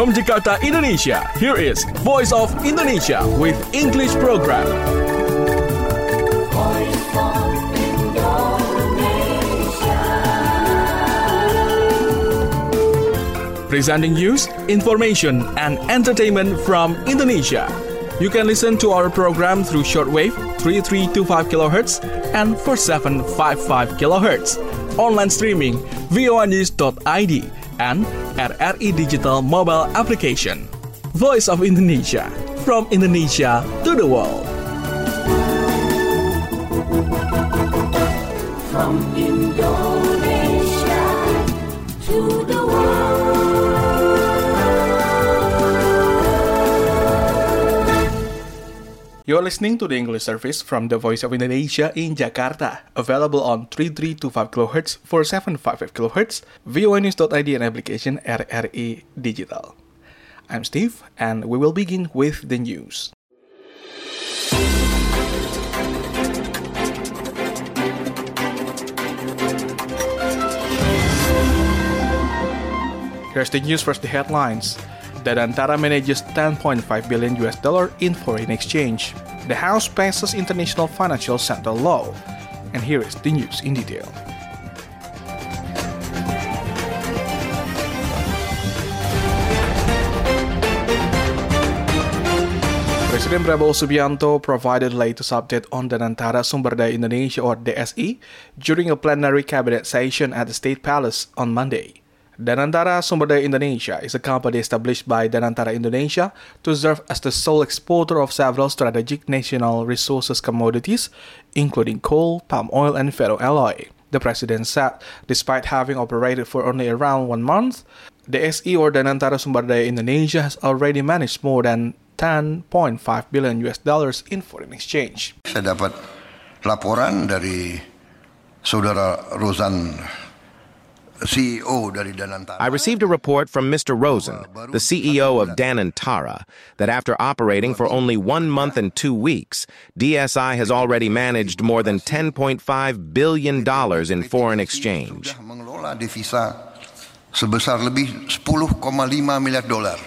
From Jakarta, Indonesia, here is Voice of Indonesia with English program. Voice of Indonesia. Presenting news, information, and entertainment from Indonesia. You can listen to our program through shortwave 3325 kHz and 4755 kHz. Online streaming voanews.id and RRI Digital mobile application. Voice of Indonesia, from Indonesia to the world. From Indonesia to the world. You're listening to the English service from the Voice of Indonesia in Jakarta, available on 3325 kHz, 4755 kHz, voanews.id and application RRI Digital. I'm Steve, and we will begin with the news. Here's the news, first the headlines. Danantara manages $10.5 billion in foreign exchange. The House passes International Financial Center law. And here is the news in detail. Presiden Prabowo Subianto provided latest update on Danantara Sumber Daya Indonesia or DSI during a plenary cabinet session at the State Palace on Monday. Danantara Sumber Daya Indonesia is a company established by Danantara Indonesia to serve as the sole exporter of several strategic national resources commodities, including coal, palm oil, and ferroalloy. The president said, despite having operated for only around 1 month, the SE or Danantara Sumber Daya Indonesia has already managed more than $10.5 billion in foreign exchange. Saya dapat laporan dari Saudara Rozan, CEO dari Danantara. I received a report from Mr. Rosen, the CEO of Danantara, that after operating for only 1 month and 2 weeks, DSI has already managed more than $10.5 billion in foreign exchange. Sudah mengelola devisa sebesar lebih $10.5 miliar.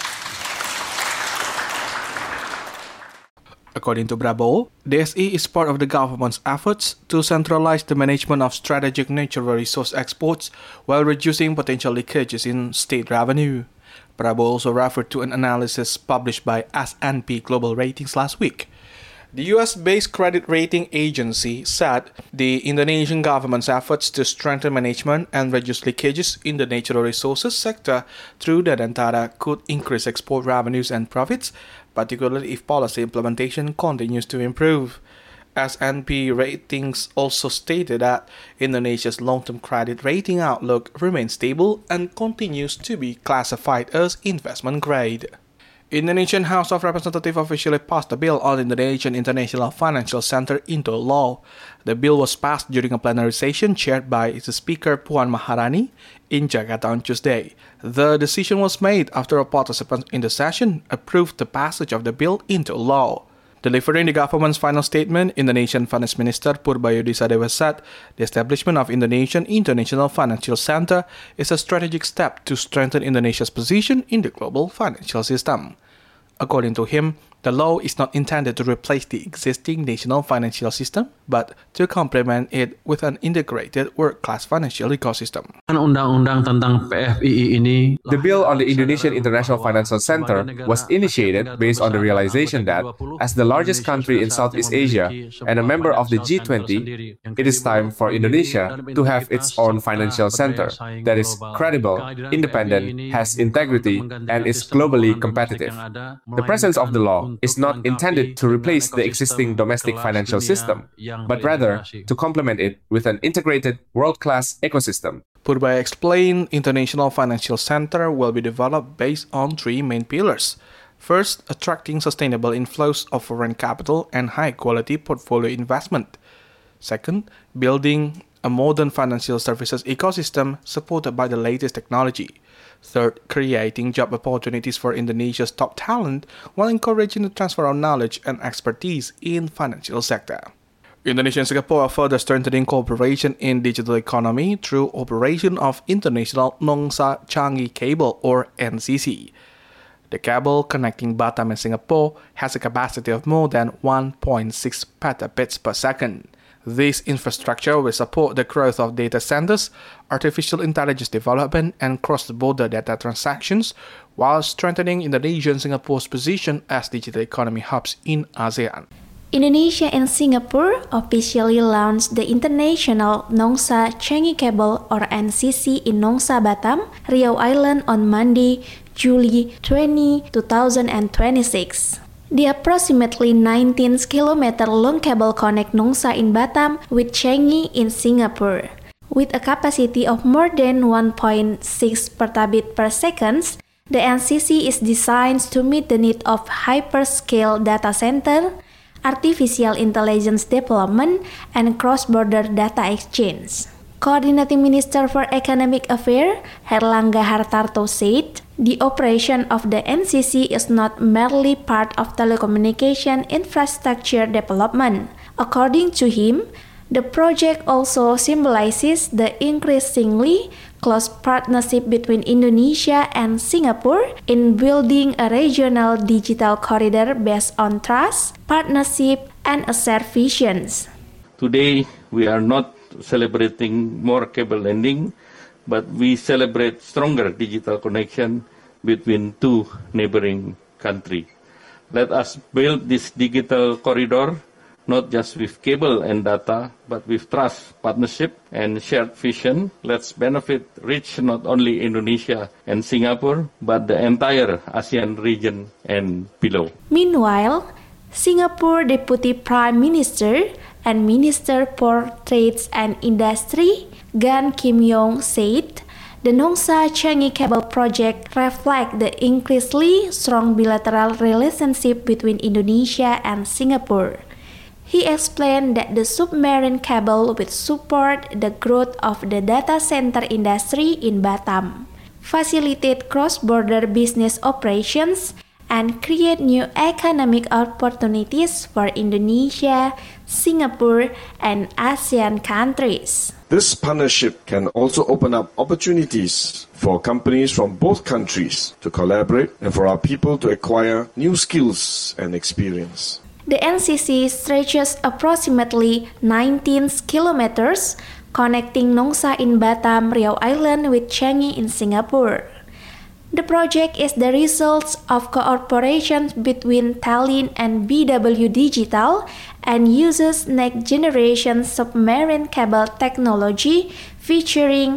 According to Prabowo, DSI is part of the government's efforts to centralize the management of strategic natural resource exports while reducing potential leakages in state revenue. Prabowo also referred to an analysis published by S&P Global Ratings last week. The US-based credit rating agency said the Indonesian government's efforts to strengthen management and reduce leakages in the natural resources sector through Danantara could increase export revenues and profits, particularly if policy implementation continues to improve. S&P Ratings also stated that Indonesia's long-term credit rating outlook remains stable and continues to be classified as investment grade. Indonesian House of Representatives officially passed a bill on Indonesian International Financial Center into law. The bill was passed during a plenary session chaired by its Speaker Puan Maharani in Jakarta on Tuesday. The decision was made after a participant in the session approved the passage of the bill into law. Delivering the government's final statement, Indonesian Finance Minister Purbayudi Sadewa said the establishment of Indonesian International Financial Center is a strategic step to strengthen Indonesia's position in the global financial system. According to him, the law is not intended to replace the existing national financial system, but to complement it with an integrated world-class financial ecosystem. Undang-undang tentang PFII ini. The bill on the Indonesian International Financial Center was initiated based on the realization that, as the largest country in Southeast Asia and a member of the G20, it is time for Indonesia to have its own financial center that is credible, independent, has integrity, and is globally competitive. The presence of the law is not intended to replace the existing domestic financial system, but rather to complement it with an integrated world-class ecosystem. Purbaya explained International Financial Center will be developed based on 3 main pillars. First, attracting sustainable inflows of foreign capital and high-quality portfolio investment. Second, building a modern financial services ecosystem supported by the latest technology. Third, creating job opportunities for Indonesia's top talent while encouraging the transfer of knowledge and expertise in financial sector. Indonesia and Singapore are further strengthening cooperation in digital economy through operation of International Nongsa Changi Cable or NCC. The cable connecting Batam and Singapore has a capacity of more than 1.6 petabits per second. This infrastructure will support the growth of data centers, artificial intelligence development, and cross-border data transactions, while strengthening Indonesia and Singapore's position as digital economy hubs in ASEAN. Indonesia and Singapore officially launched the International Nongsa Changi Cable or NCC in Nongsa, Batam, Riau Island on Monday, July 20, 2026. The approximately 19-kilometer long cable connects Nongsa in Batam with Changi in Singapore. With a capacity of more than 1.6 petabit per second, the NCC is designed to meet the need of hyperscale data center, artificial intelligence development, and cross-border data exchange. Coordinating Minister for Economic Affairs, Herlangga Hartarto said, the operation of the NCC is not merely part of telecommunication infrastructure development. According to him, the project also symbolizes the increasingly close partnership between Indonesia and Singapore in building a regional digital corridor based on trust, partnership, and a shared visions. Today, we are not celebrating more cable landing, but we celebrate stronger digital connection between two neighboring countries. Let us build this digital corridor not just with cable and data, but with trust, partnership, and shared vision. Let's reach not only Indonesia and Singapore, but the entire ASEAN region and below. Meanwhile, Singapore Deputy Prime Minister and Minister for Trade and Industry, Gan Kim Yong, said the Nongsa Changi Cable project reflects the increasingly strong bilateral relationship between Indonesia and Singapore. He explained that the submarine cable will support the growth of the data center industry in Batam, facilitate cross-border business operations, and create new economic opportunities for Indonesia, Singapore, and ASEAN countries. This partnership can also open up opportunities for companies from both countries to collaborate and for our people to acquire new skills and experience. The NCC stretches approximately 19 kilometers, connecting Nongsa in Batam, Riau Island with Changi in Singapore. The project is the result of cooperation between Tallinn and BW Digital and uses next-generation submarine cable technology featuring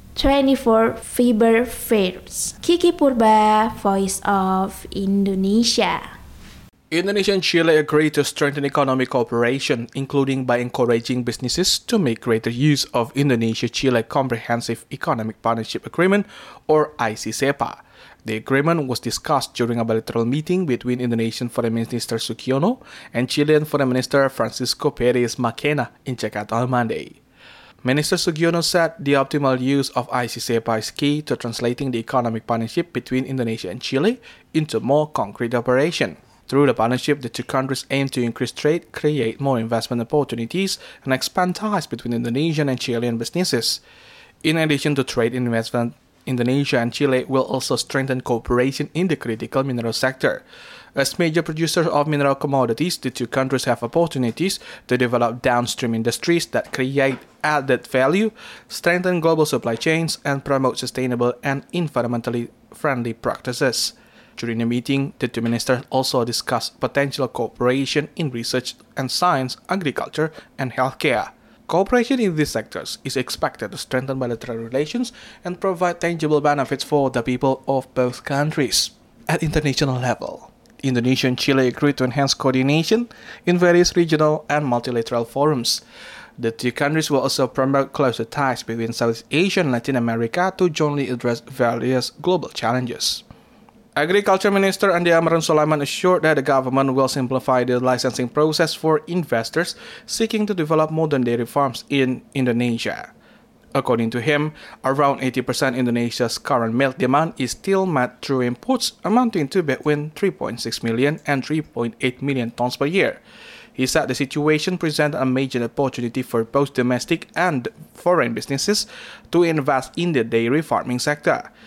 24 fiber fibers. Kiki Purba, Voice of Indonesia. Indonesia and Chile agreed to strengthen economic cooperation, including by encouraging businesses to make greater use of Indonesia-Chile Comprehensive Economic Partnership Agreement, or ICCEPA. The agreement was discussed during a bilateral meeting between Indonesian Foreign Minister Sugiono and Chilean Foreign Minister Francisco Perez Macena in Jakarta on Monday. Minister Sugiono said the optimal use of ICCEPA is key to translating the economic partnership between Indonesia and Chile into more concrete operation. Through the partnership, the two countries aim to increase trade, create more investment opportunities, and expand ties between Indonesian and Chilean businesses. In addition to trade and investment, Indonesia and Chile will also strengthen cooperation in the critical mineral sector. As major producers of mineral commodities, the two countries have opportunities to develop downstream industries that create added value, strengthen global supply chains, and promote sustainable and environmentally friendly practices. During the meeting, the two ministers also discussed potential cooperation in research and science, agriculture, and healthcare. Cooperation in these sectors is expected to strengthen bilateral relations and provide tangible benefits for the people of both countries. At international level, Indonesia and Chile agreed to enhance coordination in various regional and multilateral forums. The two countries will also promote closer ties between Southeast Asia and Latin America to jointly address various global challenges. Agriculture Minister Andi Amran Sulaiman assured that the government will simplify the licensing process for investors seeking to develop modern dairy farms in Indonesia. According to him, around 80% Indonesia's current milk demand is still met through imports, amounting to between 3.6 million and 3.8 million tons per year. He said the situation presents a major opportunity for both domestic and foreign businesses to invest in the dairy farming sector.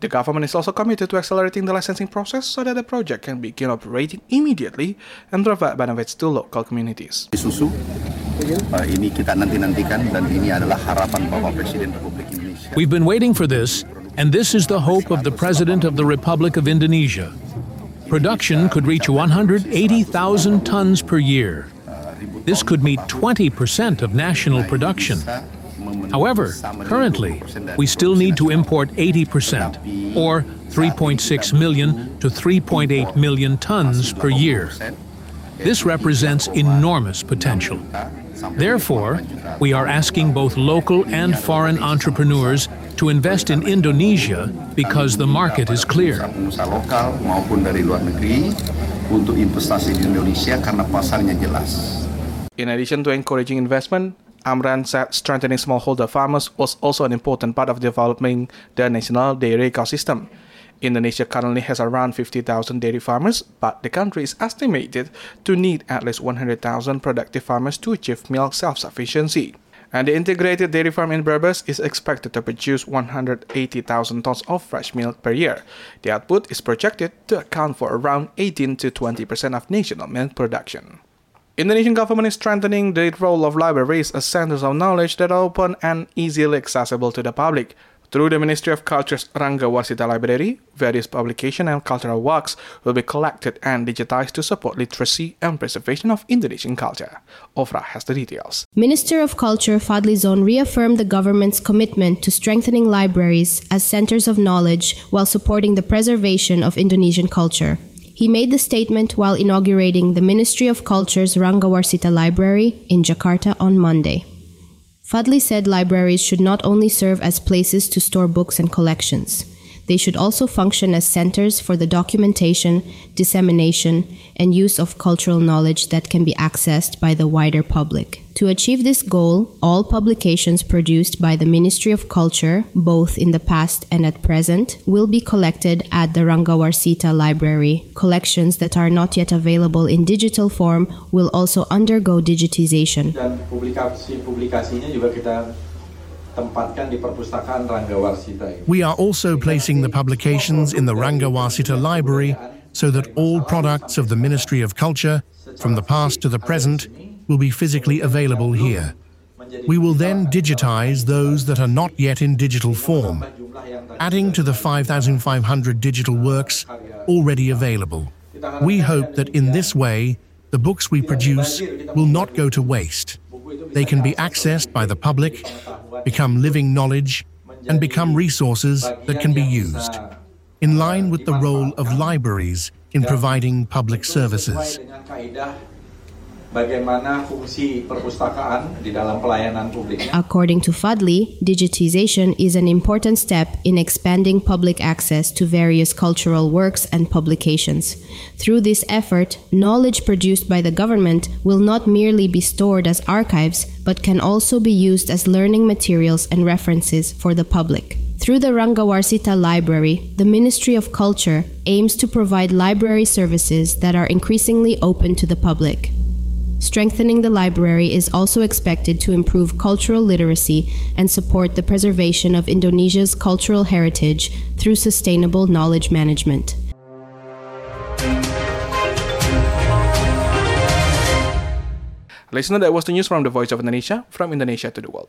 The government is also committed to accelerating the licensing process so that the project can begin operating immediately and provide benefits to local communities. Susu ini kita nanti-nantikan dan ini adalah harapan Bapak Presiden Republik Indonesia. We've been waiting for this, and this is the hope of the President of the Republic of Indonesia. Production could reach 180,000 tons per year. This could meet 20% of national production. However, currently, we still need to import 80%, or 3.6 million to 3.8 million tons per year. This represents enormous potential. Therefore, we are asking both local and foreign entrepreneurs to invest in Indonesia because the market is clear. Pengusaha lokal maupun dari luar negeri untuk investasi di Indonesia karena pasarnya jelas. In addition to encouraging investment, Amran said strengthening smallholder farmers was also an important part of developing the national dairy ecosystem. Indonesia currently has around 50,000 dairy farmers, but the country is estimated to need at least 100,000 productive farmers to achieve milk self-sufficiency. And the integrated dairy farm in Brebes is expected to produce 180,000 tons of fresh milk per year. The output is projected to account for around 18 to 20% of national milk production. Indonesian government is strengthening the role of libraries as centers of knowledge that are open and easily accessible to the public. Through the Ministry of Culture's Rangga Warsita Library, various publications and cultural works will be collected and digitized to support literacy and preservation of Indonesian culture. Ofra has the details. Minister of Culture Fadli Zon reaffirmed the government's commitment to strengthening libraries as centers of knowledge while supporting the preservation of Indonesian culture. He made the statement while inaugurating the Ministry of Culture's Rangga Warsita Library in Jakarta on Monday. Fadli said libraries should not only serve as places to store books and collections. They should also function as centers for the documentation, dissemination, and use of cultural knowledge that can be accessed by the wider public. To achieve this goal, all publications produced by the Ministry of Culture, both in the past and at present, will be collected at the Rangga Warsita Library. Collections that are not yet available in digital form will also undergo digitization. Dan publikasi-publikasinya juga kita tempatkan di perpustakaan Rangga Warsita. We are also placing the publications in the Rangga Warsita Library so that all products of the Ministry of Culture, from the past to the present, will be physically available here. We will then digitize those that are not yet in digital form, adding to the 5,500 digital works already available. We hope that in this way, the books we produce will not go to waste. They can be accessed by the public, become living knowledge, and become resources that can be used, in line with the role of libraries in providing public services. Bagaimana fungsi perpustakaan di dalam pelayanan publik. According to Fadli, digitization is an important step in expanding public access to various cultural works and publications. Through this effort, knowledge produced by the government will not merely be stored as archives, but can also be used as learning materials and references for the public. Through the Rangga Warsita Library, the Ministry of Culture aims to provide library services that are increasingly open to the public. Strengthening the library is also expected to improve cultural literacy and support the preservation of Indonesia's cultural heritage through sustainable knowledge management. Listener, that was the news from the Voice of Indonesia, from Indonesia to the world.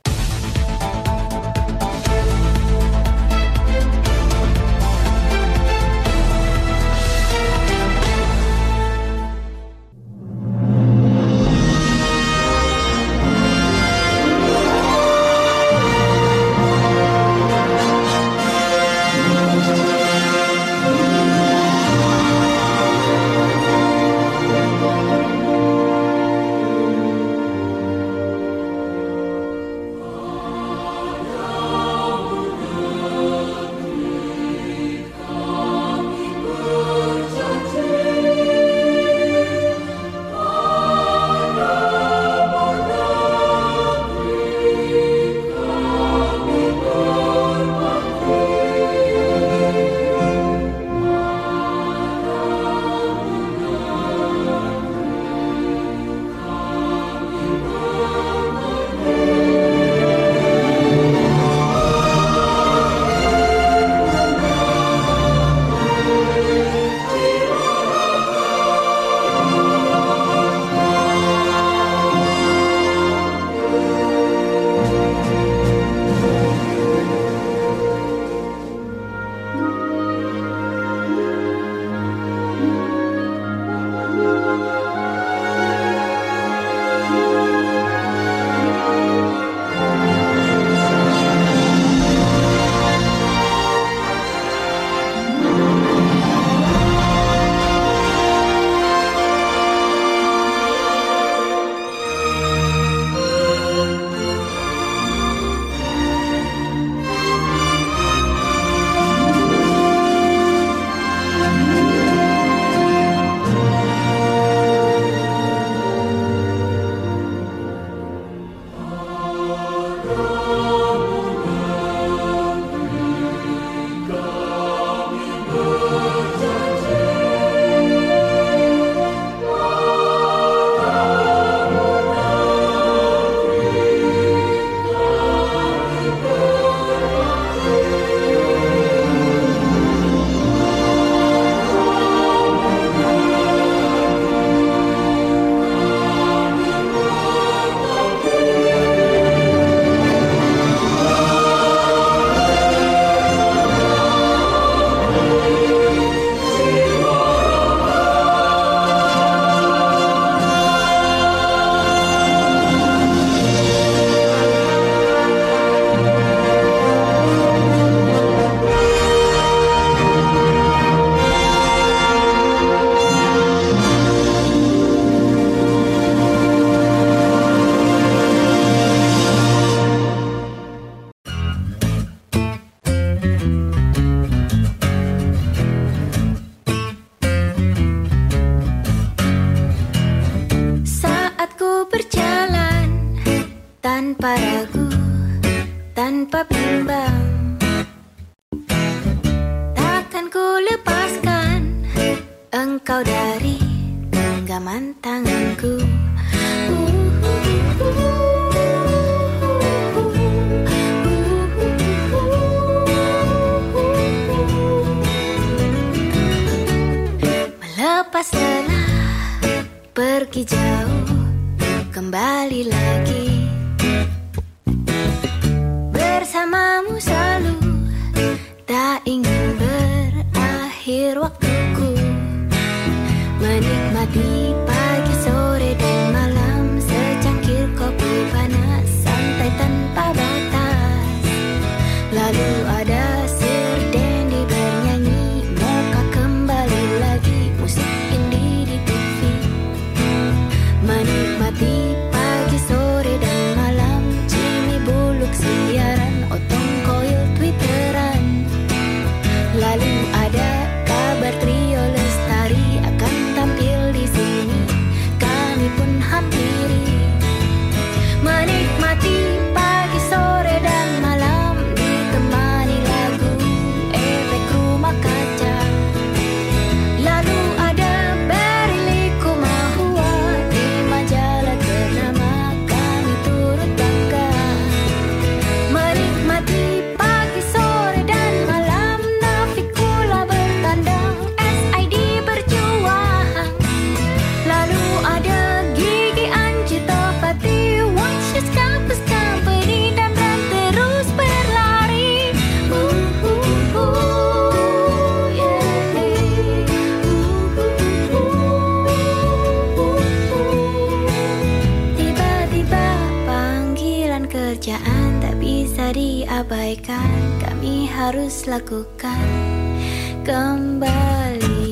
tanpa ragu, tanpa bimbang. Takkan ku lepaskan engkau dari genggaman tanganku. Melepas lelah, pergi jauh, kembali lagi. Bersamamu selalu, tak ingin berakhir waktuku. Menikmati pagi, sore, dan malam, secangkir kopi panas, santai tanpa batas. Lalu ada Sir Dendi bernyanyi, moka kembali lagi, musik indie di TV. Menikmati pagi, sore, dan malam, Jimmy Bullock siaran, Otong Koil twitteran. Lalu ada kabar trio Lestari akan tampil di sini, kami pun hampiri. Menikmati pagi, sore, dan malam, ditemani lagu efek rumah kaca. Lalu ada Berili Kumahua di majalah ternama, kami turut bangga. Menikmati pagi, sore, dan malam, Nafikula bertandang, SID berjuang. Lalu ada Gigi Anji Topati, Watches Campus Company, dan terus berlari. Tiba-tiba panggilan kerjaan tak bisa diabaikan, kami harus lakukan kembali.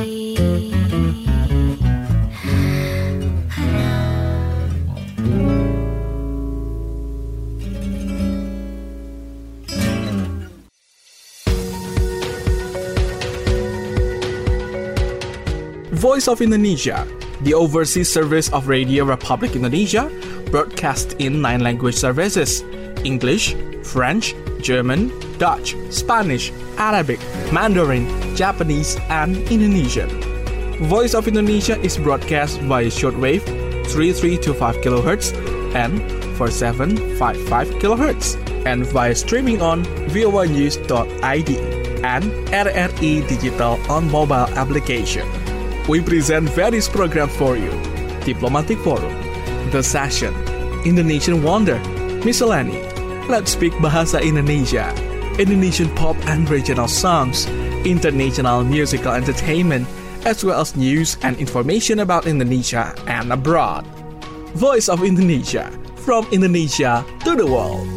Voice of Indonesia, the overseas service of Radio Republic Indonesia, broadcast in 9 language services: English, French, German, Dutch, Spanish, Arabic, Mandarin, Japanese, and Indonesian. Voice of Indonesia is broadcast via shortwave 3325 kHz and 4755 kHz, and via streaming on voanews.id and RRI Digital on mobile application. We present various programs for you: Diplomatic Forum, The Session, Indonesian Wonder, Miscellany, Let's Speak Bahasa Indonesia, Indonesian pop and regional songs, international musical entertainment, as well as news and information about Indonesia and abroad. Voice of Indonesia, from Indonesia to the world.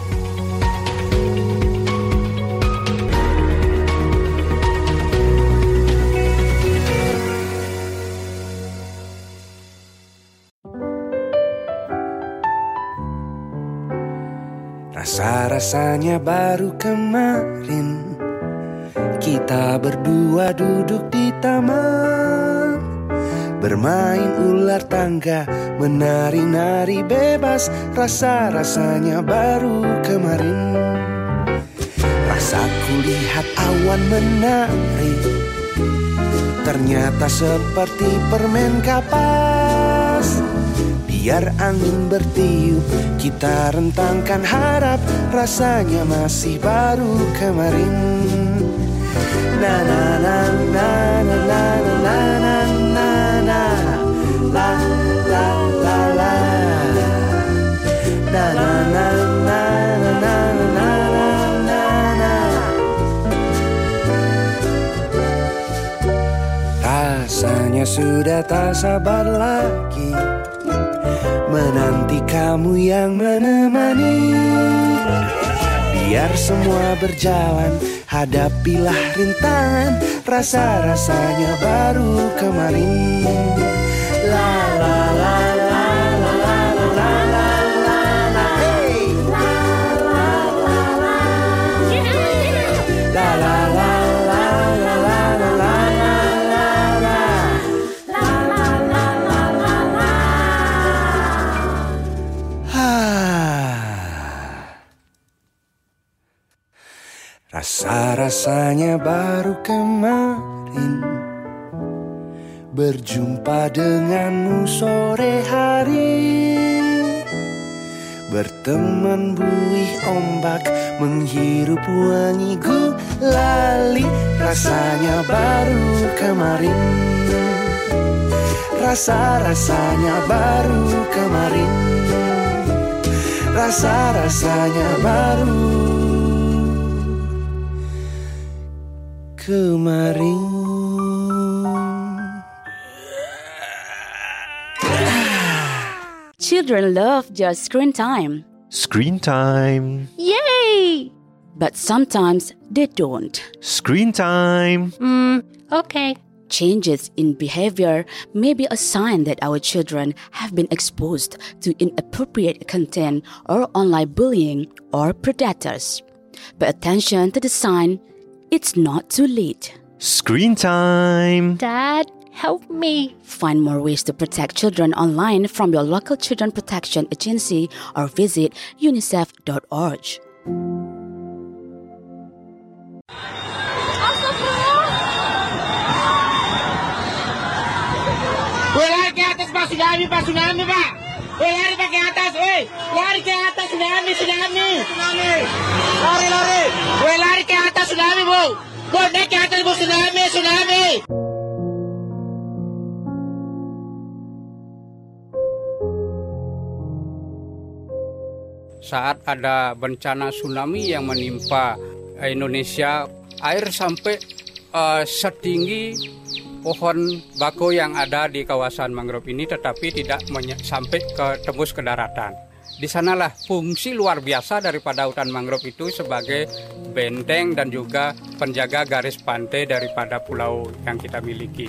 Rasa-rasanya baru kemarin kita berdua duduk di taman, bermain ular tangga, menari-nari bebas. Rasa-rasanya baru kemarin. Rasaku lihat awan menari, ternyata seperti permen kapas. Biar angin bertiup, kita rentangkan harap. Rasanya masih baru kemarin. Na na na na na na na na na na la la la la na na na na na na na na na. Rasanya sudah tak sabar lagi menanti kamu yang menemani. Biar semua berjalan, hadapilah rintangan. Rasa-rasanya baru kemarin. La la la la la la la la la la hey. La la la la la la la la la la la la la la la la la. Rasa-rasanya baru kemarin berjumpa denganmu sore hari, berteman buih ombak, menghirup wangi gulali. Rasanya baru kemarin, rasa-rasanya baru kemarin, rasa-rasanya baru kemarin. Children love just screen time. Screen time. Yay! But sometimes they don't. Screen time. Okay. Changes in behavior may be a sign that our children have been exposed to inappropriate content or online bullying or predators. Pay attention to the sign. It's not too late. Screen time. Dad, help me. Find more ways to protect children online from your local children protection agency or visit unicef.org. Lari ke atas Pak, tsunami Pak. Lari Pak ke atas, lari ke atas, tsunami. Lari. Lari ke atas, tsunami Bu. Naik ke atas Bu, tsunami. Saat ada bencana tsunami yang menimpa Indonesia, air sampai setinggi pohon bako yang ada di kawasan mangrove ini, tetapi tidak sampai tembus ke daratan. Di sanalah fungsi luar biasa daripada hutan mangrove itu sebagai benteng dan juga penjaga garis pantai daripada pulau yang kita miliki.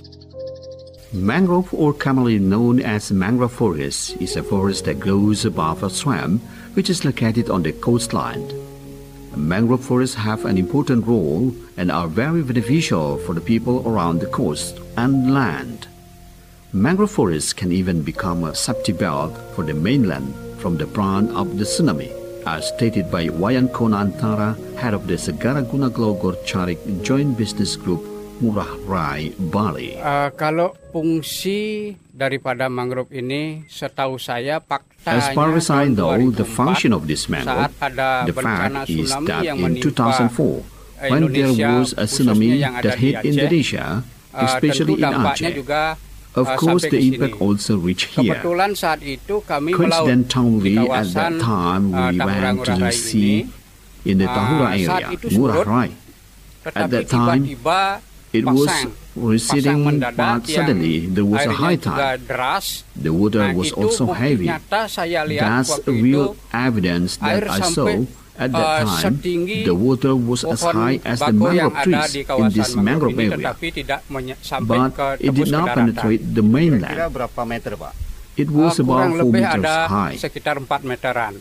Mangrove, or commonly known as mangrove forest, is a forest that grows above a swamp which is located on the coastline. Mangrove forests have an important role and are very beneficial for the people around the coast and land. Mangrove forests can even become a safety belt for the mainland from the brunt of the tsunami, as stated by Wayan Konantara, head of the Segara Guna Glogor Charik Joint Business Group, Ngurah Rai, Bali. Kalau fungsi daripada mangrove ini, setahu saya as far as I know, the function of this mangrove, the fact is that in 2004, when there was a tsunami that hit Indonesia, especially in Aceh, of course the impact also reached here. Coincidentally, at that time we went to see in the Tahura area, Ngurah Rai. At that time, it was receding, but suddenly there was a high tide. The water was also heavy. That's real evidence that I saw. At that time, the water was as high as the mangrove trees in this mangrove area, but it did not penetrate the mainland. It was about 4 meters high. Sekitar 4 meteran.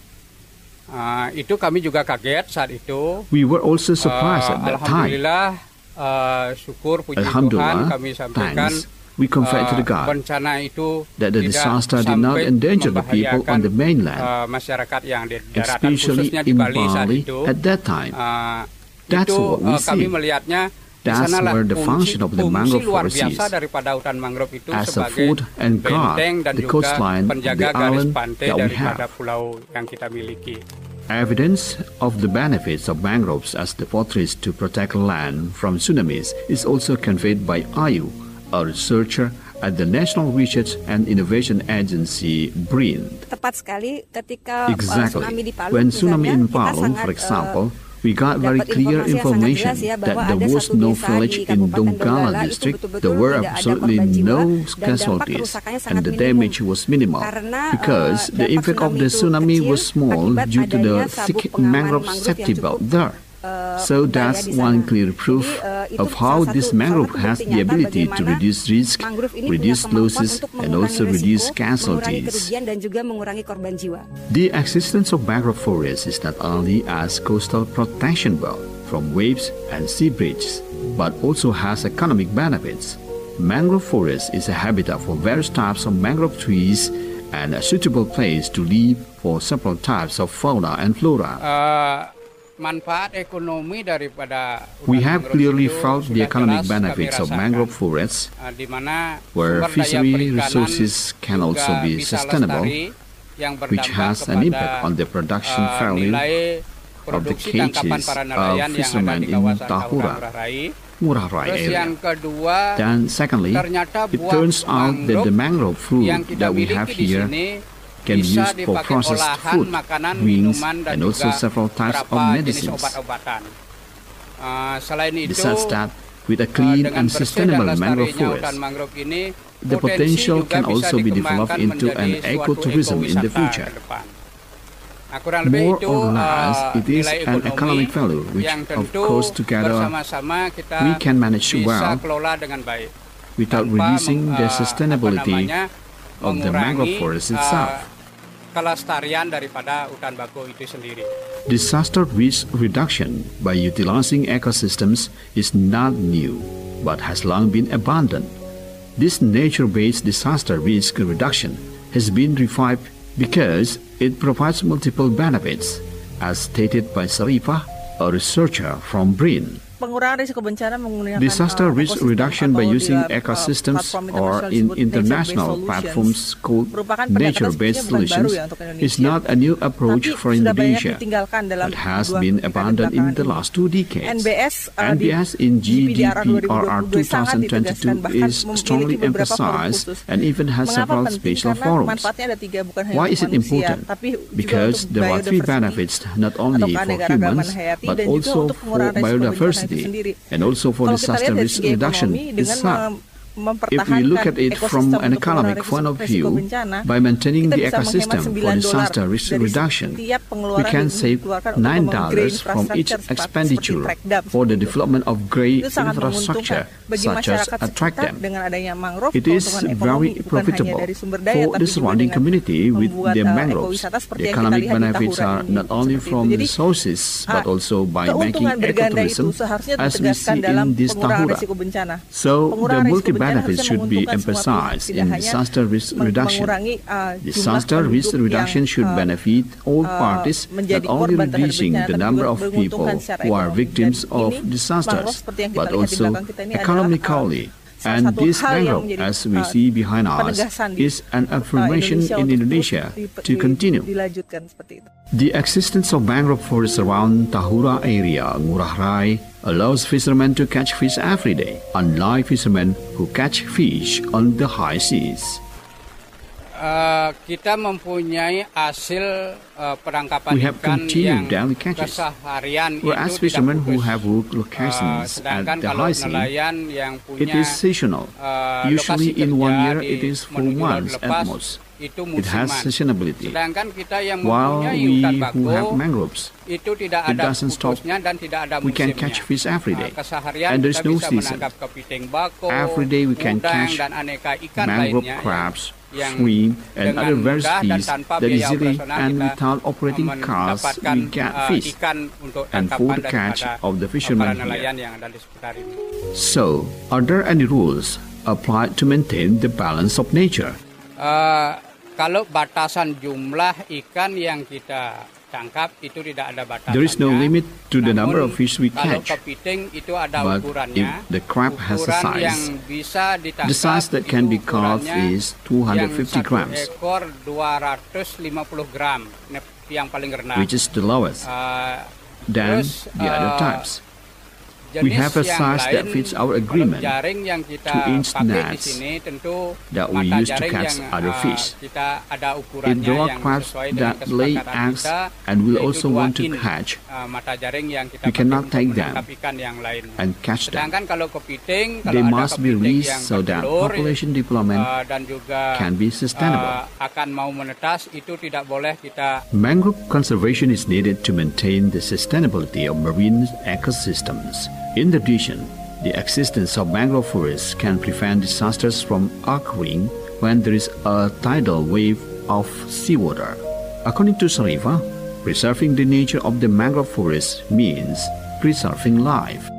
Itu kami juga kaget saat itu. We were also surprised at that time. Syukur puji Tuhan kami sampaikan we confess to the God that the disaster did not endanger the people on the mainland, especially in Bali at that time. That's what we see. That's where the function of the mangrove forest is, as a fort and guard the coastline of the island that we have. Evidence of the benefits of mangroves as the fortress to protect land from tsunamis is also conveyed by Ayu, a researcher at the National Research and Innovation Agency, BRIN. Exactly. When tsunami in Palu, for example, we got very clear information that there was no village in Donggala district. There were absolutely no casualties and the damage was minimal because the impact of the tsunami was small due to the thick mangrove safety belt there. So that's one clear proof of how this mangrove has the ability to reduce risk, reduce losses, and also reduce casualties. The existence of mangrove forests is not only as coastal protection belt from waves and sea breaches, but also has economic benefits. Mangrove forest is a habitat for various types of mangrove trees and a suitable place to live for several types of fauna and flora. manfaat ekonomi daripada We have clearly felt the economic benefits of mangrove forests, di mana where sumber daya fishery perikanan resources can also juga be bisa sustainable, lestari, yang which berdampak has an impact kepada, on the production value nilai of the produksi tangkapan cages para of nelayan yang ada fishermen di in kawasan Tahura, Ngurah Rai. Ngurah Rai Terus area. yang kedua, Then secondly, ternyata it buah turns out that the mangrove fruit yang kita that we miliki have di here sini can be bisa used for dipakai processed olahan food, makanan, wings, minuman, dan and also juga several types of beberapa jenis medicines. obat-obatan. Selain itu, Besides that, with a clean dengan and bersih dan sustainable mangrove lestarinya forest, hutan mangrove ini, the potensi potential juga can bisa also be developed dikembangkan into an menjadi suatu ecotourism in the ekowisata future. ke depan. Nah, kurang lebih More itu or less, it is nilai an ekonomi economic value which, yang of tentu course, together bersama-sama kita we can manage bisa well kelola dengan baik without tanpa reducing the sustainability of the mangrove mengurangi forest itself. kelestarian daripada hutan bakau itu sendiri. Disaster risk reduction by utilizing ecosystems is not new, but has long been abandoned. This nature-based disaster risk reduction has been revived because it provides multiple benefits, as stated by Sarifah, a researcher from BRIN. Pengurangan risiko bencana menggunakan Disaster risk reduction by atau using di dalam, ecosystems platform or in international platforms called merupakan pendekatan nature-based sebetulnya bukan baru solutions ya untuk Indonesia. is not a new approach Tapi for sudah banyak Indonesia, ditinggalkan dalam but has dua been dekade abandoned in belakangan the ini. last 2 decades. NBS in GPDR GDPR 2022 sangat 2022 ditegaskan, bahkan is strongly memiliki beberapa forum emphasized khusus. and even has Mengapa several penting? special Karena forums. manfaatnya ada 3, bukan hanya Why untuk is it manusia, important? tapi juga Because untuk there are 3 biodiversity benefits not atau only for keanekaragaman humans, hayati but dan juga also untuk for pengurangan risiko bencana itu biodiversity sendiri. and also for Kalau kita lihat disaster dari risk segi reduction ekonomi, dengan itself. If we mempertahankan look at it from ekosistem an untuk economic pengurangan point of risiko view, bencana, by maintaining kita the bisa ecosystem menghemat for disaster $9 risk dari reduction, setiap we pengeluaran can yang save dikeluarkan untuk membangun grey $9 from each infrastructure seperti expenditure track dam for the seperti itu. development of grey Itu sangat infrastructure, menguntungkan bagi such as masyarakat a track sekitar dam. dengan adanya mangrove. It is keuntungan ekonomi very bukan hanya profitable dari sumber daya, for tapi the juga surrounding dengan community with membuat, the mangroves. ekowisata seperti The yang kita economic lihat di benefits Tahura are ini, not only seperti from itu. the Jadi, sources, but also by making keuntungan berganda itu ecotourism, seharusnya as we ditegaskan see dalam in this pengurangan Tahura. risiko bencana. So, the Pengurangan risiko multi-benefits bencana should be harusnya menguntungkan semua pihak, emphasized tidak in hanya disaster risk reduction. mengurangi Disaster jumlah risk penduduk reduction yang, should benefit all parties, not menjadi only korban terhadap reducing bencana, the tapi number juga of people menguntungkan secara who are ekonomi. victims Dan of ini mangrove disasters, seperti yang kita but lihat di also belakang kita ini adalah, economically. salah And satu this hal yang mangrove, menjadi, as we see behind us, penegasan di, is an affirmation Indonesia in untuk Indonesia terus to continue. dilanjutkan seperti itu. The existence of mangrove forests around Tahura area, Ngurah Rai, allows fishermen to catch fish every day, unlike fishermen who catch fish on the high seas. Kita mempunyai hasil penangkapan We have ikan yang continued daily catches, keseharian whereas itu fishermen tidak who fokus. have work locations at Sedangkan the kalau high sea, nelayan yang it punya is seasonal. Usually lokasi in 1 kerja year di it is 4 menuju laut months at lepas, most. itu It has musiman. seasonability. Sedangkan kita yang While mempunyai we hutan who have bakau mangroves, itu tidak it ada doesn't stop. putusnya dan tidak ada We can musimnya. catch fish every day, Keseharian and there's kita no bisa season. menangkap kepiting bakau, Every day we can udang, catch dan aneka ikan mangrove lainnya crabs, yang shrimp, and dengan other mudah dan varieties tanpa that biaya easily operasional and kita without operating costs mendapatkan we get fish ikan untuk and tangkapan for the catch daripada of the para fishermen nelayan here. yang ada di sekitar ini. So, are there any rules applied to maintain the balance of nature? Kalau batasan jumlah ikan yang kita tangkap itu tidak ada batasannya. There is no limit to the number Namun, of fish we kalau catch. kepiting itu ada But ukurannya. if the crab has a Ukuran yang size, bisa ditangkap, the size that can be caught ukurannya is 250 yang grams, satu ekor 250 gram, yang paling rendah. which is the lowest than terus, the other types. jenis We have a yang size that lain, fits our kalau agreement, jaring yang kita 2-inch pakai di nets sini tentu that we mata use to jaring catch yang other fish. kita ada If ukurannya there are yang crabs sesuai dengan that lay kesepakatan eggs kita, and will yaitu also 2 want to in, hatch, mata jaring yang kita we pakai cannot untuk take them menangkap ikan yang lain. and catch them. Sedangkan kalau kepiting, kalau They ada must be kepiting released yang so that bertelur, population development dan juga can be sustainable. akan mau menetas, itu tidak boleh kita. Mangrove conservation is needed to maintain the sustainability of marine ecosystems. In addition, the existence of mangrove forests can prevent disasters from occurring when there is a tidal wave of seawater. According to Sarifah, preserving the nature of the mangrove forest means preserving life.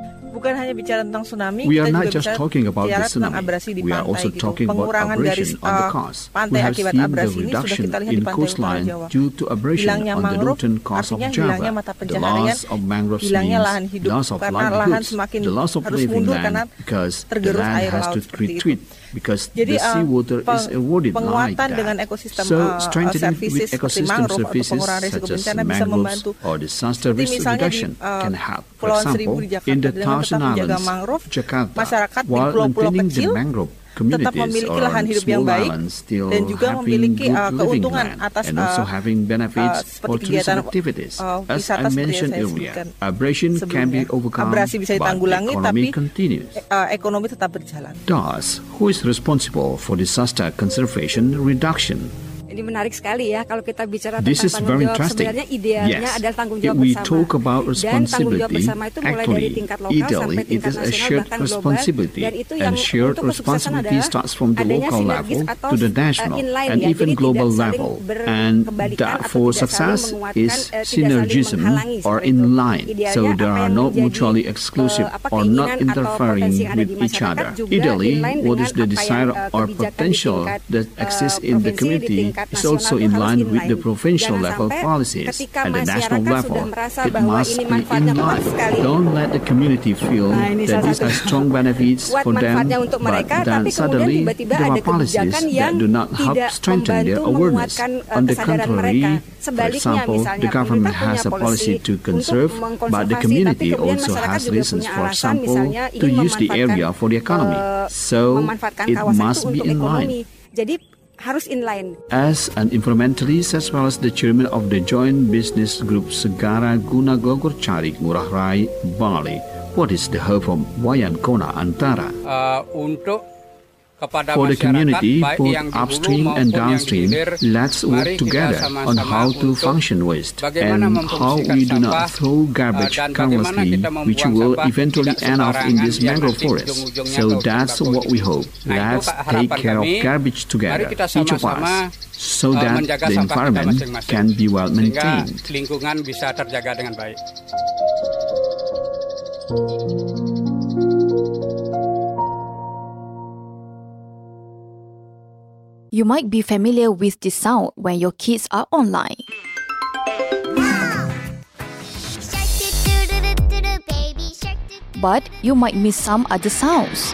bukan hanya bicara tentang tsunami, We kita are juga not just bicara talking about the tentang abrasi tsunami. di We are pantai also gitu. talking about Pengurangan garis abrasion on the coast. We pantai have akibat seen the abrasi ini sudah reduction kita lihat in di pantai utara coastline Jawa. due to abrasion Hilangnya on the mangrove, northern coast of artinya hilangnya Java. mata The pencaharian, loss of mangroves hilangnya means lahan hidup loss of karena lahan livelihoods, semakin the loss of harus living mundur karena land because the tergerus land air has laut to seperti itu. retreat because Jadi the seawater is eroded like penguatan that. dengan ekosistem So strengthening services with seperti ecosystem mangrove atau services pengurangan risiko such as bencana bisa mangroves membantu. or disaster Seperti risk misalnya reduction di can help. For Kepulauan Seribu example, di Jakarta in the dengan Thousand tetap menjaga Islands, mangrove, Jakarta, masyarakat di while pulau-pulau maintaining the kecil mangrove tetap communities memiliki or lahan hidup yang small baik islands still dan juga having memiliki good living keuntungan land atas and also having benefits for seperti tourism kegiatan activities. As wisata I seperti yang mentioned saya earlier, sebutkan abrasion can be sebelumnya. overcome, Abrasi bisa but ditanggulangi, economy tapi continues. Ekonomi tetap berjalan. Thus, who is responsible for disaster conservation reduction? Ini menarik sekali ya kalau kita bicara This tentang is tanggung very jawab. interesting. Sebenarnya idealnya Yes. adalah tanggung If jawab we bersama. talk about Dan tanggung jawab responsibility, bersama itu mulai dari actually, tingkat lokal sampai ideally, it tingkat is a nasional shared bahkan global. responsibility, Dan itu and yang shared untuk kesuksesan responsibility adalah starts from the adanya local sinergis level atau to the national inline and ya. even Jadi global tidak saling level. And berkebalikan that atau for tidak success saling menguatkan, is tidak saling synergism menghalangi or seperti in itu. line, Idealnya so there apa are yang not menjadi, mutually exclusive or not keinginan atau interfering potensi yang ada with di each masyarakat other. juga Ideally, inline what dengan is the apa desire yang, or kebijakan di potential tingkat, that exists in the provinsi, di community tingkat is also nasional in itu harus line with the inline. provincial Jangan level sampai policies. ketika At the national masyarakat level, sudah merasa it bahwa must ini be in manfaatnya kuat line. sekali. Don't let the community feel Nah, ini that salah these satu are strong benefits kuat for them, manfaatnya untuk but mereka, then tapi kemudian suddenly tiba-tiba there ada are policies kebijakan yang that do not help tidak strengthen their membantu awareness. menguatkan On the kesadaran contrary, mereka. for Sebaliknya, example, misalnya the government pemerintah has a punya policy to untuk conserve, but the mengkonservasi, community tapi kemudian also masyarakat has juga reasons, punya for alasan, example, misalnya to ingin use the area for the economy. So memanfaatkan it kawasan must itu be untuk in ekonomi. line. Jadi harus inline. As an environmentalist as well as the chairman of the joint business group Segara Guna Glogor Carik Ngurah Rai, Bali, what is the hope from Wayan Kona Antara? Untuk kepada For the community, masyarakat, baik both yang di hulu upstream and maupun yang di downstream, hilir, let's work mari kita together sama-sama on how to untuk function waste bagaimana and how memfungsikan we do sampah, not throw garbage dan bagaimana carelessly, kita which membuang will sampah eventually tidak end up in sembarangan this yang mangrove nanti forest. ujung-ujungnya So ke that's ujung what we batu. hope. Nah, Let's itu take harapan care of kami. garbage Mari together, kita each of sama-sama us, so that menjaga the sampah kita environment masing-masing, can be well sehingga maintained. lingkungan bisa terjaga dengan baik. You might be familiar with this sound when your kids are online. But you might miss some other sounds.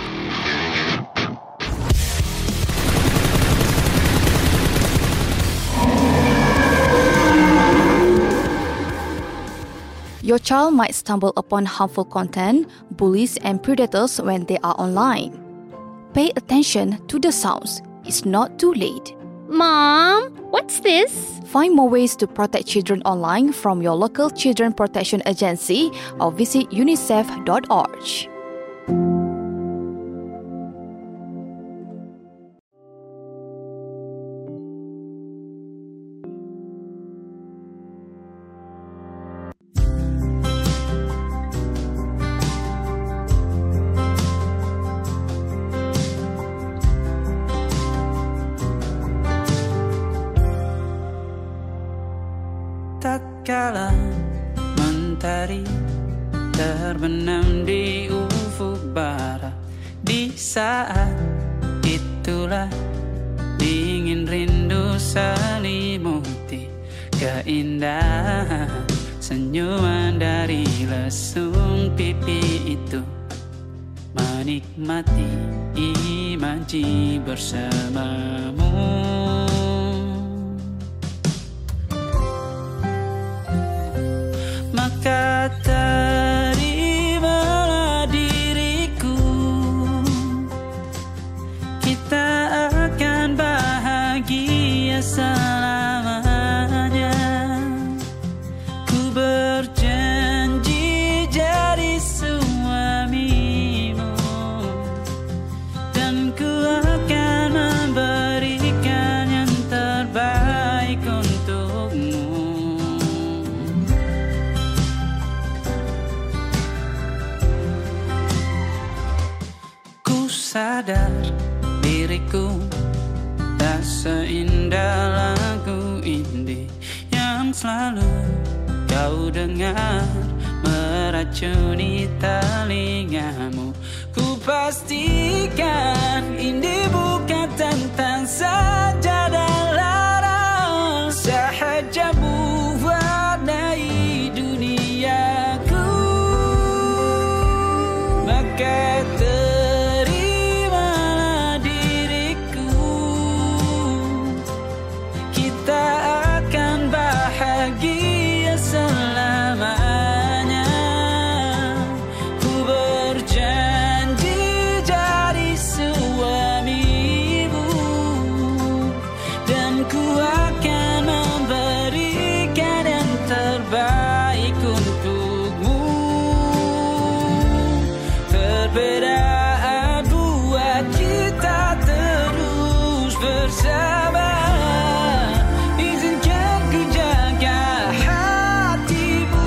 Your child might stumble upon harmful content, bullies, and predators when they are online. Pay attention to the sounds. It's not too late. Mom, what's this? Find more ways to protect children online from your local children protection agency or visit unicef.org. Kala mentari terbenam di ufuk barat, di saat itulah dingin rindu selimuti keindahan senyuman dari lesung pipi itu, menikmati imaji bersamamu. Maka terimalah diriku, kita akan bahagia selamanya. Ku berjanji jadi suamimu, dan ku akan memberikan yang terbaik untukmu. Sadar diriku tak seindah lagu indie yang selalu kau dengar meracuni telingamu. Ku pastikan ini bukan tentang saja dan larang, sahaja mewarnai duniaku. Maka terimalah diriku, kita akan bahagia selamanya. Ku berjanji jadi suamimu, dan ku akan memberikan yang terbaik untukmu. Perbedaan buat kita terus bersama. Izinkan ku jaga hatimu.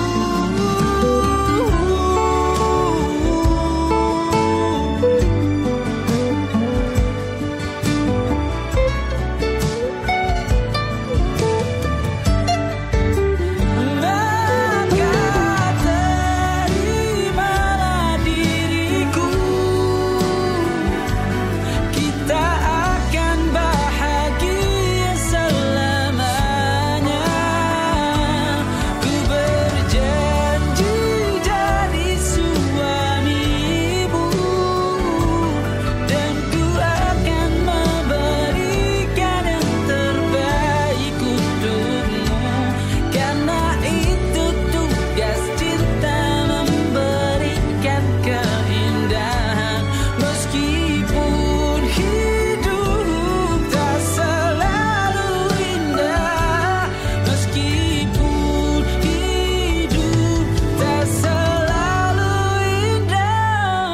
Maka terimalah diriku, kita akan bahagia selamanya. Ku berjanji jadi suamimu, dan ku akan memberikan yang terbaik untukmu. Karena itu tugas cinta, memberikan keindahan. Meskipun hidup tak selalu indah, meskipun hidup tak selalu indah.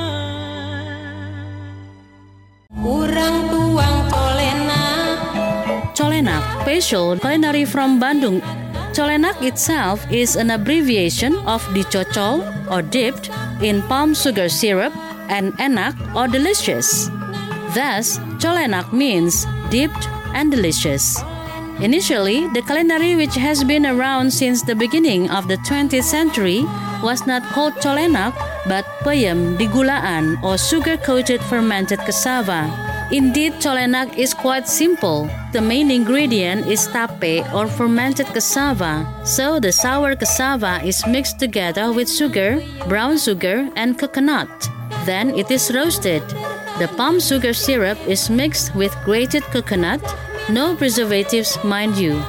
Urang tuang colenak. Colenak, special culinary from Bandung. Colenak itself is an abbreviation of dicocol or dipped in palm sugar syrup and enak or delicious. Thus, colenak means dipped and delicious. Initially, the culinary which has been around since the beginning of the 20th century was not called colenak but peyem digulaan or sugar-coated fermented cassava. Indeed, colenak is quite simple. The main ingredient is tape or fermented cassava. So the sour cassava is mixed together with sugar, brown sugar, and coconut. Then it is roasted. The palm sugar syrup is mixed with grated coconut. No preservatives, mind you.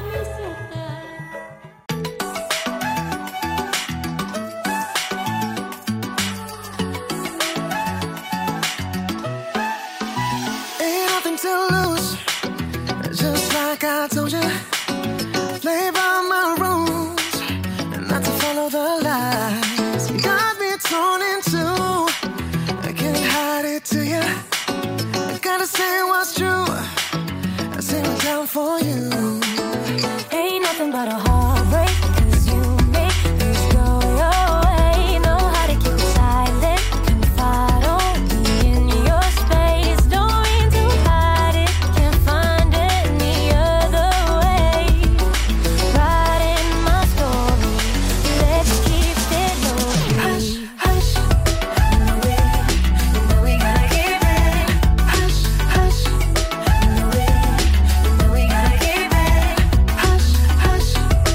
Ain't nothing to lose, just like I told you. Play by my rules, and not to follow the lies. You got me torn in two, I can't hide it to you. I gotta say what's true, I sing it down for you. Ain't nothing but a heartbreak, 'cause you make things go your way. Know how to keep it silent, confide only in your space. Don't mean to hide it, can't find any other way. Writing my story, let's keep it low. Hush, hush, you know we gotta keep it. Hush, hush, you know we gotta keep it. Hush, hush.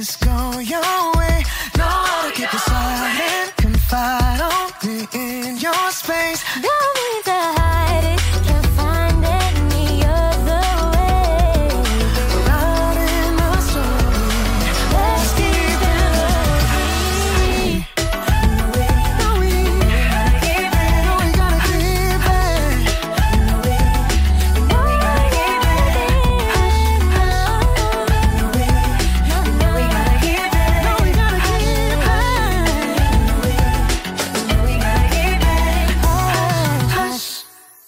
things go your way. Know how to keep it silent, confide only in your space. Don't need to hide it, can't find any other way. We're out in the story, let's keep it free. No, we gotta keep it. No, we gotta keep it. No, we gotta keep it. No, we gotta keep it. No, we gotta keep it. Hush.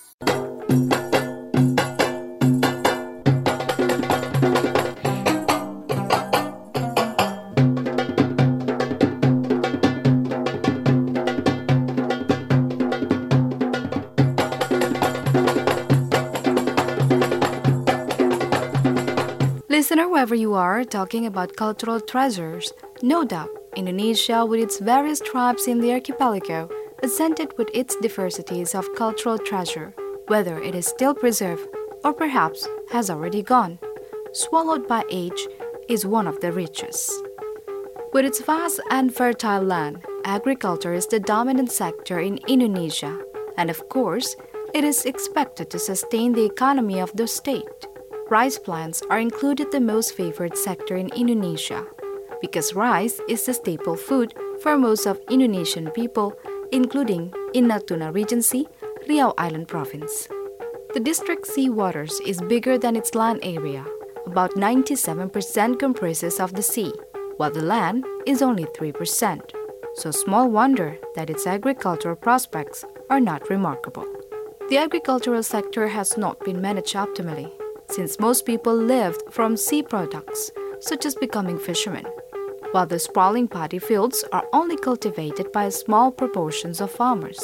Listener, wherever you are, talking about cultural treasures, no doubt, Indonesia, with its various tribes in the archipelago, ascended with its diversities of cultural treasure, whether it is still preserved or perhaps has already gone, swallowed by age, is one of the richest. With its vast and fertile land, agriculture is the dominant sector in Indonesia, and of course, it is expected to sustain the economy of the state. Rice plants are included the most favored sector in Indonesia, because rice is the staple food for most of Indonesian people, including in Natuna Regency, Riau Island Province. The district sea waters is bigger than its land area. About 97% comprises of the sea, while the land is only 3%. So small wonder that its agricultural prospects are not remarkable. The agricultural sector has not been managed optimally, since most people lived from sea products, such as becoming fishermen, while the sprawling paddy fields are only cultivated by small proportions of farmers.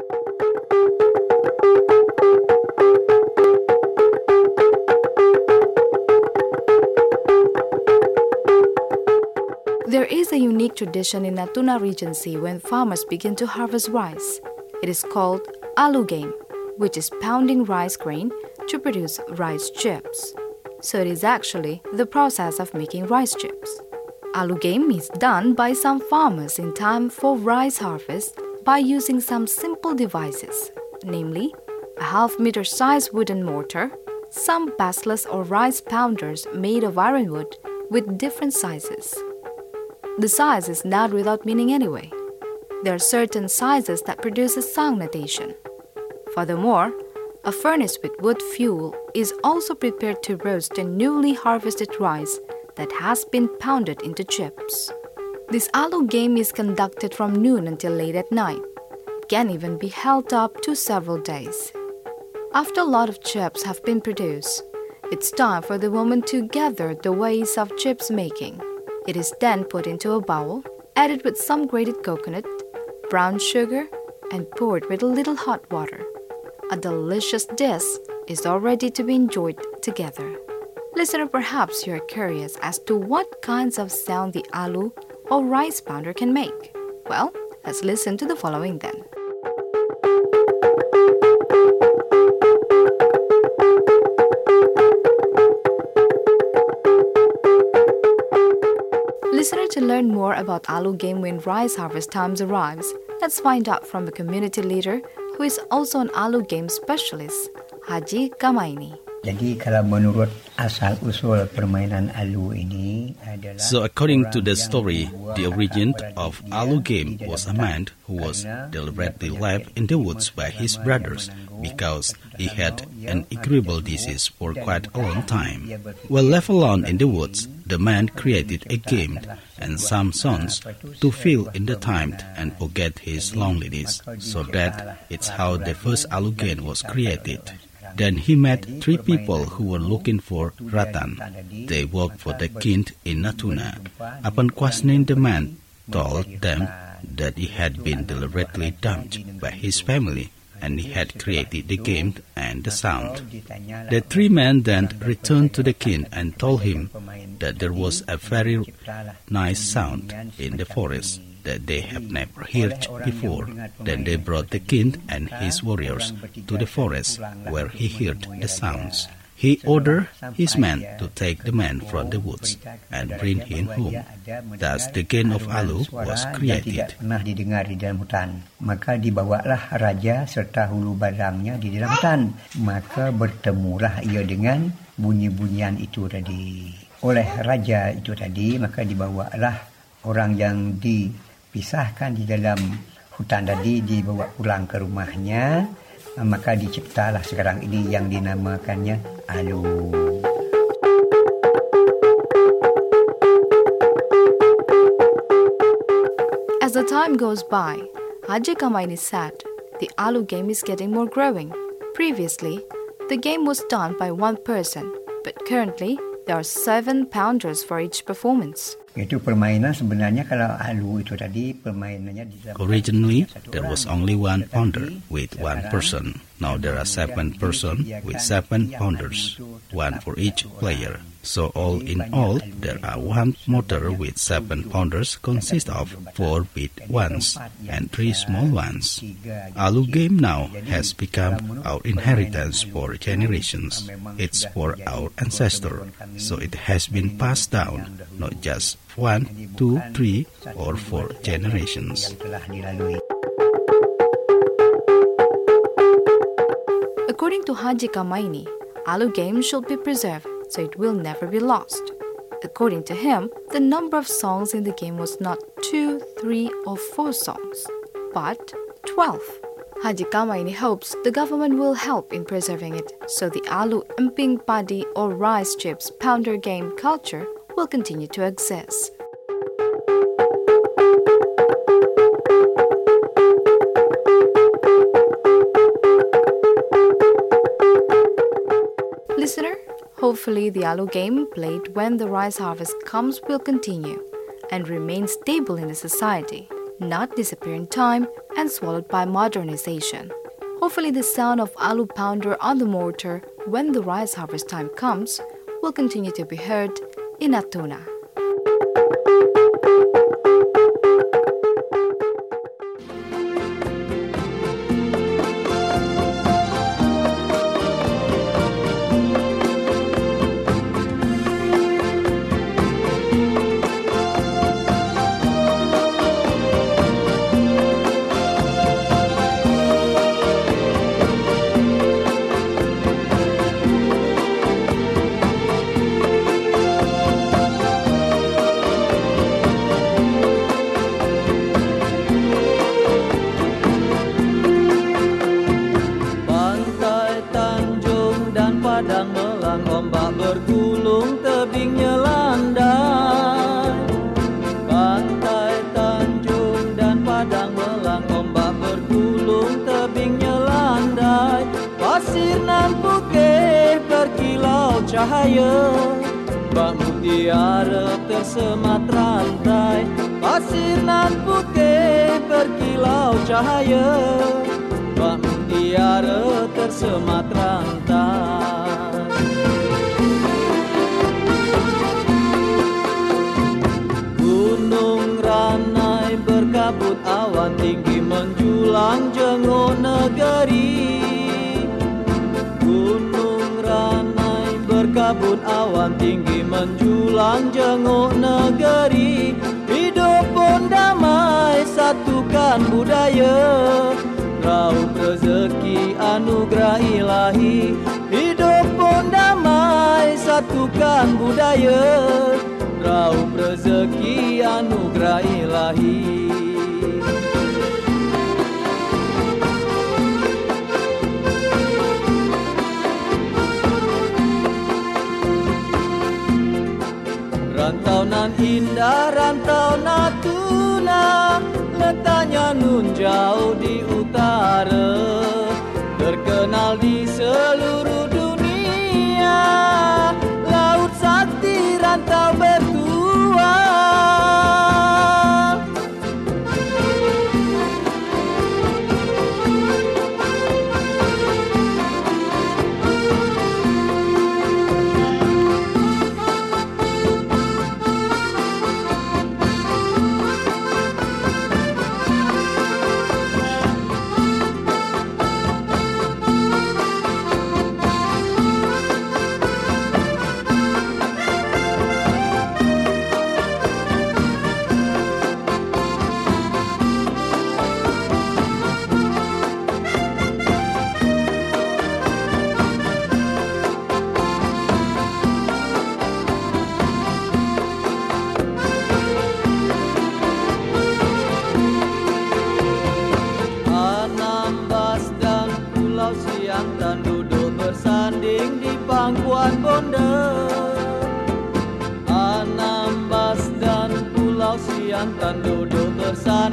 There is a unique tradition in Natuna Regency when farmers begin to harvest rice. It is called alu game, which is pounding rice grain to produce rice chips. So it is actually the process of making rice chips. Alu game is done by some farmers in time for rice harvest by using some simple devices, namely a half-meter size wooden mortar, some bastless or rice pounders made of ironwood with different sizes. The size is not without meaning anyway. There are certain sizes that produce a sound notation. Furthermore, a furnace with wood fuel is also prepared to roast the newly harvested rice that has been pounded into chips. This alu game is conducted from noon until late at night. It can even be held up to several days. After a lot of chips have been produced, it's time for the woman to gather the waste of chips making. It is then put into a bowl, added with some grated coconut, brown sugar, and poured with a little hot water. A delicious dish is all ready to be enjoyed together. Listener, perhaps you are curious as to what kinds of sound the alu or rice pounder can make. Well, let's listen to the following then. Listener, to learn more about alu game when rice harvest times arrives, let's find out from a community leader who is also an alu game specialist, Haji Kamaini. Jadi kalau menurut asal-usul permainan alu ini adalah... So according to the story, the origin of alu game was a man who was deliberately left in the woods by his brothers because he had an incurable disease for quite a long time. While left alone in the woods, the man created a game and some songs to fill in the time and forget his loneliness. So that it's how the first alu game was created. Then he met 3 people who were looking for Ratan. They worked for the king in Natuna. Upon questioning, the man told them that he had been deliberately dumped by his family and he had created the game and the sound. The 3 men then returned to the king and told him that there was a very nice sound in the forest that they have never heard before. Then they brought the king and his warriors to the forest where he heard the sounds. He ordered his men to take the man from the woods and bring him home. Thus the game of Alu was created. Pernah didengar di dalam hutan. Maka dibawalah raja serta hulu badangnya di dalam hutan. Maka bertemulah ia dengan bunyi-bunyian itu tadi. Oleh raja itu tadi, maka dibawalah orang yang dipisahkan di dalam hutan tadi, dibawa pulang ke rumahnya. Maka diciptalah sekarang ini yang dinamakannya Alu. As the time goes by, Haji Kamaini said the Alu game is getting more growing. Previously, the game was done by one person, but currently there are 7 pounders for each performance. Itu permainan sebenarnya kalau Alu itu tadi permainannya di dalam. Originally, there was only 1 pounder with 1 person. Now there are 7 persons with 7 pounders, 1 for each player. So all in all, there are 1 motor with 7 pounders consist of 4 big ones and 3 small ones. Alu game now has become our inheritance for generations. It's for our ancestor, so it has been passed down, not just 1, 2, 3, or 4 generations. According to Haji Kamaini, Alu game should be preserved so it will never be lost. According to him, the number of songs in the game was not 2, 3, or 4 songs, but 12. Haji Kamaini hopes the government will help in preserving it so the Alu emping padi or rice chips pounder game culture will continue to exist. Listener, hopefully the Alu game played when the rice harvest comes will continue and remain stable in the society, not disappear in time and swallowed by modernization. Hopefully the sound of Alu pounder on the mortar when the rice harvest time comes will continue to be heard in Natuna. Cahaya bak mutiara tersemat rantai, pasir nan putih berkilau cahaya, bak mutiara tersemat rantai. Gunung Ranai berkabut awan tinggi menjulang jenguk negeri. Berkabut awan tinggi menjulang jenguk negeri. Hidup pun damai satukan budaya, raup rezeki anugerah ilahi. Hidup pun damai satukan budaya, raup rezeki anugerah ilahi. Rantau nan indah, rantau Natuna, letaknya nun jauh di utara, terkenal di seluruh dunia. Laut sakti rantau bertua.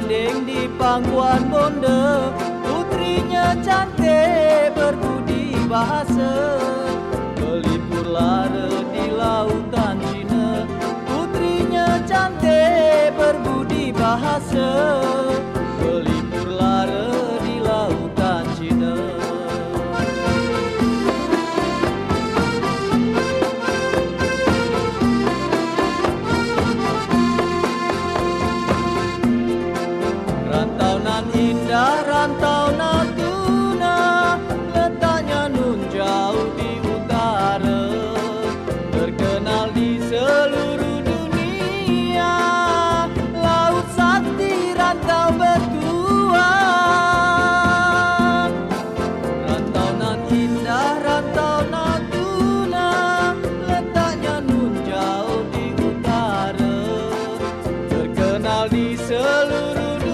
bertanding di pangkuan bonde. Putrinya cantik berbudi bahasa, melipur lara di lautan Cina. Putrinya cantik berbudi bahasa, melipur lara di lautan Cina. Rantau nan indah, rantau Natuna, letaknya nun jauh di utara, terkenal di seluruh dunia. Laut sakti rantau bertuan. Rantau nan indah, rantau Natuna, letaknya nun jauh di utara, terkenal di seluruh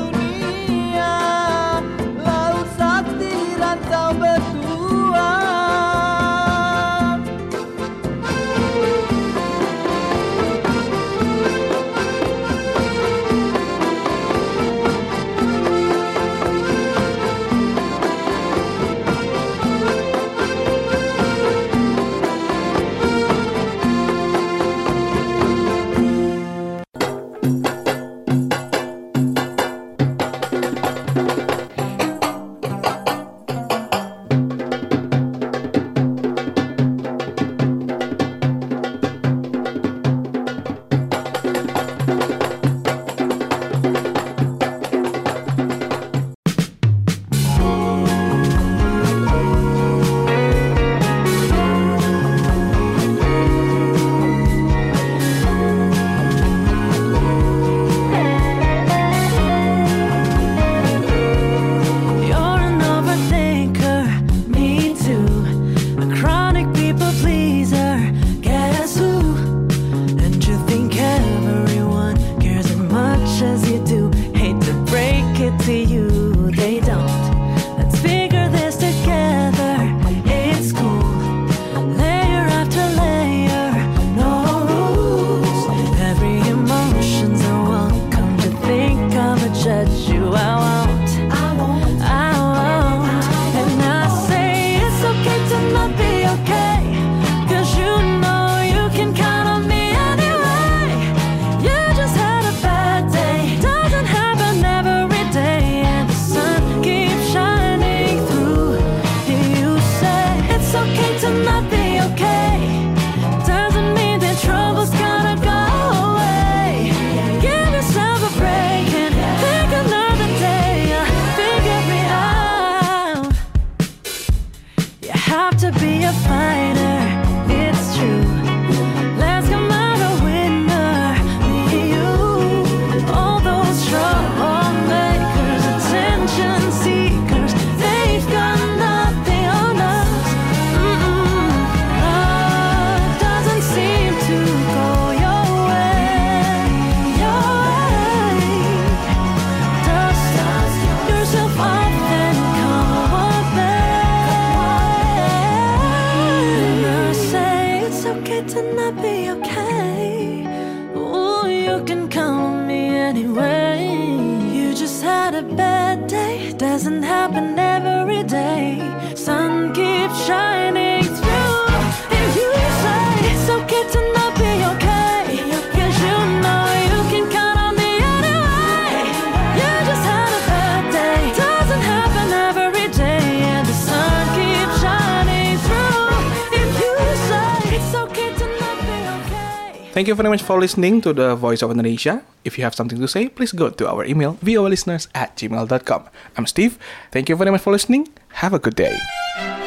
doesn't happen every day. Sun keeps shining through. And you say it's okay to not be okay, 'cause you know you can count on me anyway. You just had a bad day. Doesn't happen every day. And the sun keeps shining through. If you say it's okay to not be okay. Thank you very much for listening to the Voice of Indonesia. If you have something to say, please go to our email, voalisteners@gmail.com. I'm Steve. Thank you very much for listening. Have a good day.